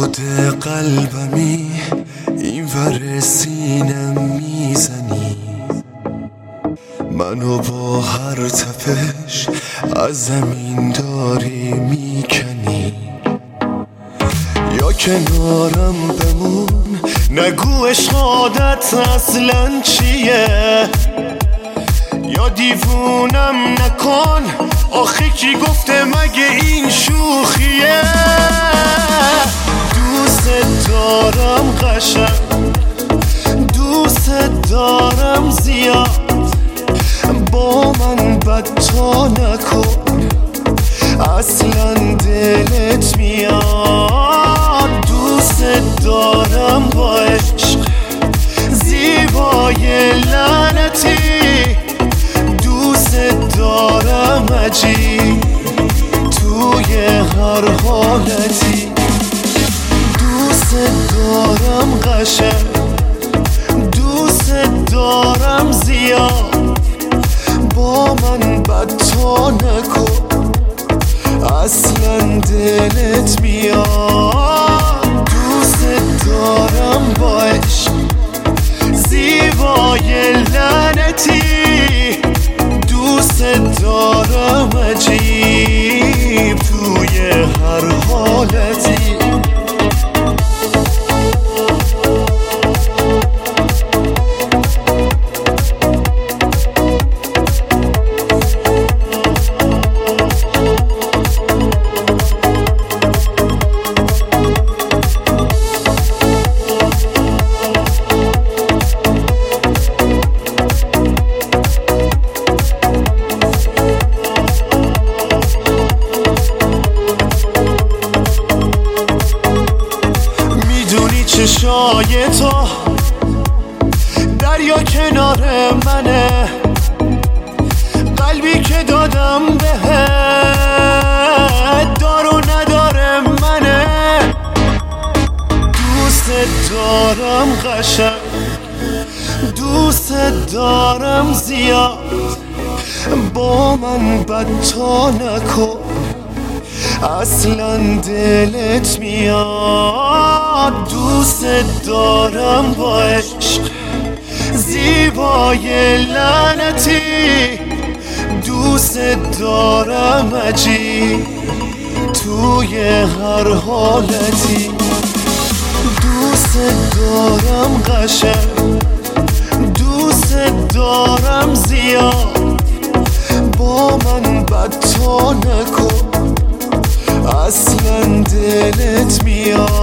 خود قلبمی این ور سینم میزنی، منو با هر تپش از زمین داری میکنی. یا کنارم بمون، نگو عشق عادت اصلا چیه، یا دیوونم نکن، آخه کی گفته مگه این شوخیه. دوست دارم قشنگ، دوست دارم زیاد، با من بد تا نکن، اصلا دلت میاد. دوست دارم با عشق زیبای لعنتی، دوست دارم عجیب توی هر حالتی. دوست دارم قشنگ، دوست دارم زیاد، با من بد تا نکن، اصلا دلت میاد. دوست دارم با عشق زیبای لعنتی، دوست دارم عجیب توی هر حالتی. چشای تو دریا کنار منه، قلبی که دادم بهت دار و نداره منه. دوست دارم قشنگ، دوست دارم زیاد، با من بد تا نکن، اصلا دلت میاد. دوست دارم با عشق زیبای لعنتی، دوست دارم عجیب توی هر حالتی. دوست دارم قشنگ، دوست دارم زیاد، با من بد تا نکن، اصلا دلت میاد.